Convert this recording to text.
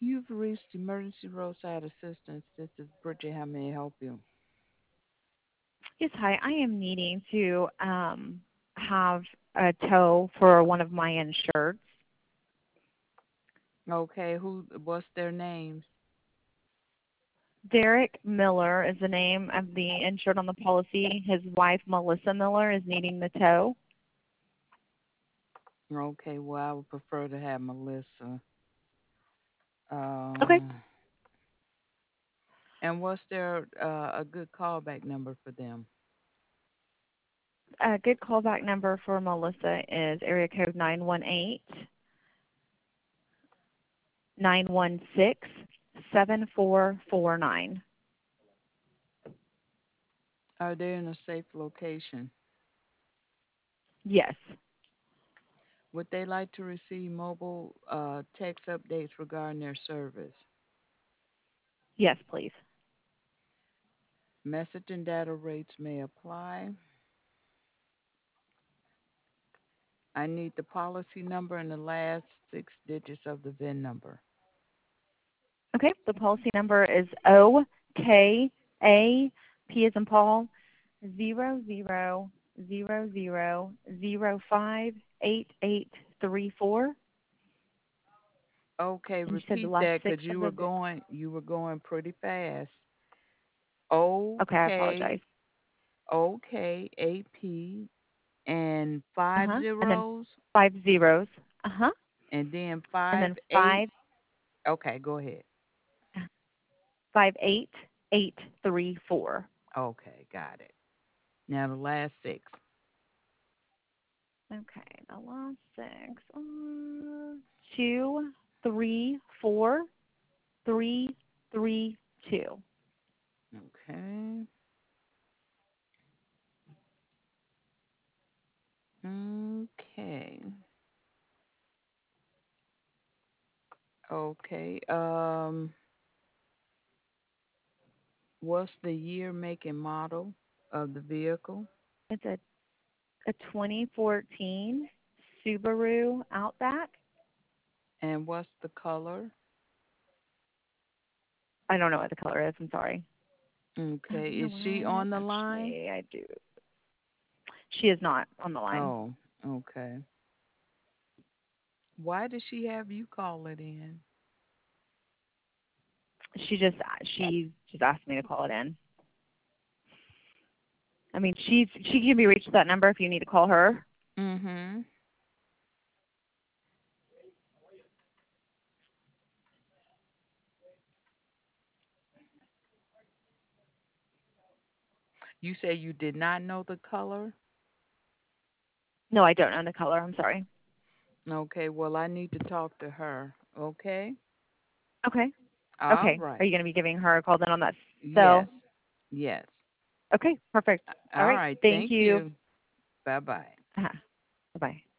You've reached emergency roadside assistance. This is Bridget. How may I help you? Yes, hi. I am needing to have a tow for one of my insureds. Okay, what's their names? Derek Miller is the name of the insured on the policy. His wife, Melissa Miller, is needing the tow. Okay, well, I would prefer to have Melissa. Okay. Um, and what's their a good callback number for them? A good callback number for Melissa is area code 918-916-7449. Are they in a safe location? Yes. Would they like to receive mobile text updates regarding their service? Yes, please. Message and data rates may apply. I need the policy number and the last six digits of the VIN number. Okay. The policy number is OKA, P as in Paul, 0000058834. Okay, And you said the repeat last that six because of the. you were going pretty fast. Okay, I Okay, apologize. AP, and Uh five huh. And then zeros, 5 zeros. Uh huh. and then And five then eight. Okay, go ahead. 58834. Okay, got it. Now the last six. Okay, the last six. 234332. Okay. Okay. Okay. What's the year, make, and model of the vehicle? It's a 2014 Subaru Outback. And what's the color? I don't know what the color is. I'm sorry. Okay. You know Is she what? on the line? Actually, I do. She is not on the line. Oh, okay. Why did she have you call it in? She just she just asked me to call it in. I mean, she can be reached at that number if you need to call her. Mm-hmm. You say you did not know the color? No, I don't know the color. I'm sorry. Okay, well, I need to talk to her. Okay? Okay. All Okay. Are right. you going to be giving her a call then on that Yes. cell? Yes. Okay. Perfect. All All right. right. Thank Thank you. you. Bye bye. Uh-huh. Bye.